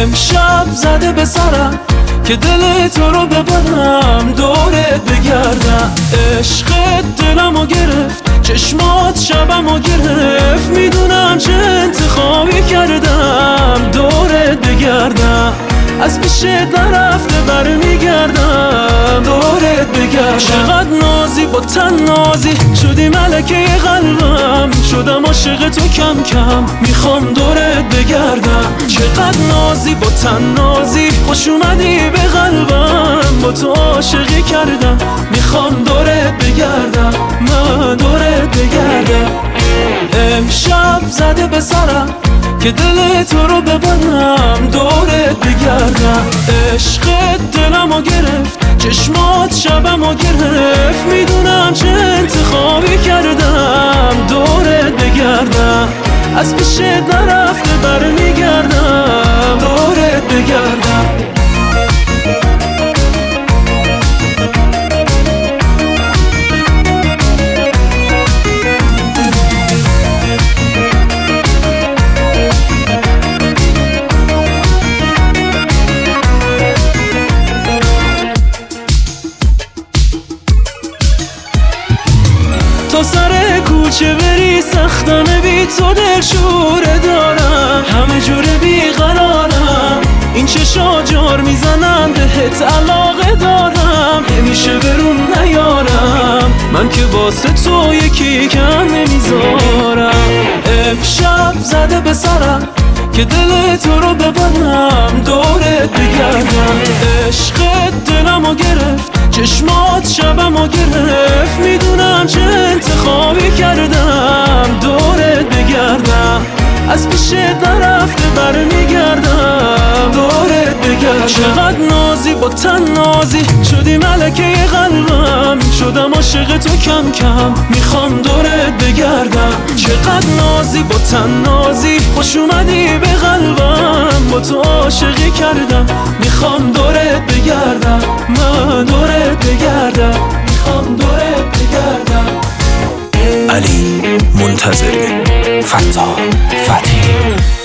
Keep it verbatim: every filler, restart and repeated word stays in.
امشب زده به سرم که دل تو رو ببرم دورت بگردم. عشقت دلمو گرفت، چشمات شبمو گرفت، میدونم چه انتخابی کردم دورت بگردم. از پیشت نرفته برمیگردم دورت بگردم. چقدر نازی با تن نازی شدی ملکه قلبم، شدم عاشق تو کم کم میخوام دورت بگردم. چقدر نازی با تن نازی خوش اومدی به قلبم، با تو عاشقی کردم میخوام دورت بگردم، من دورت بگردم. امشب زده به سرم که دل تو رو ببرم دورت بگردم. عشقت دلمو گرفت، چشمات شبمو گرفت، میدونم چه انتخابی کردم دورت بگردم. از پیشت نرفته برمیگردم دورت بگردم. تا سر کوچه بری سختانه بی تو دلشوره دارم، همه جوره بیقرارم، این چشا جار میزنن بهت علاقه دارم، نمیشه برون نیارم من که واسه تو یکی کم نمیذارم. امشب زده به سرم که دل تو رو ببرم دورت بگردم. عشقت دلمو گرفت، چشمات شبمو گرفت، میدونم چه انتخابی کردم دورت بگردم. از پیشت نرفته برمیگردم دورت بگردم. چقدر نازی با تن نازی شدی ملکه قلبم، شدم عاشق تو کم کم میخوام دورت بگردم. چقدر نازی با تن نازی خوش اومدی به قلبم، با تو عاشقی کردم میخوام دورت بگردم، من دورت بگردم، میخوام دورت بگردم. علی منتظری، فتا فتحی.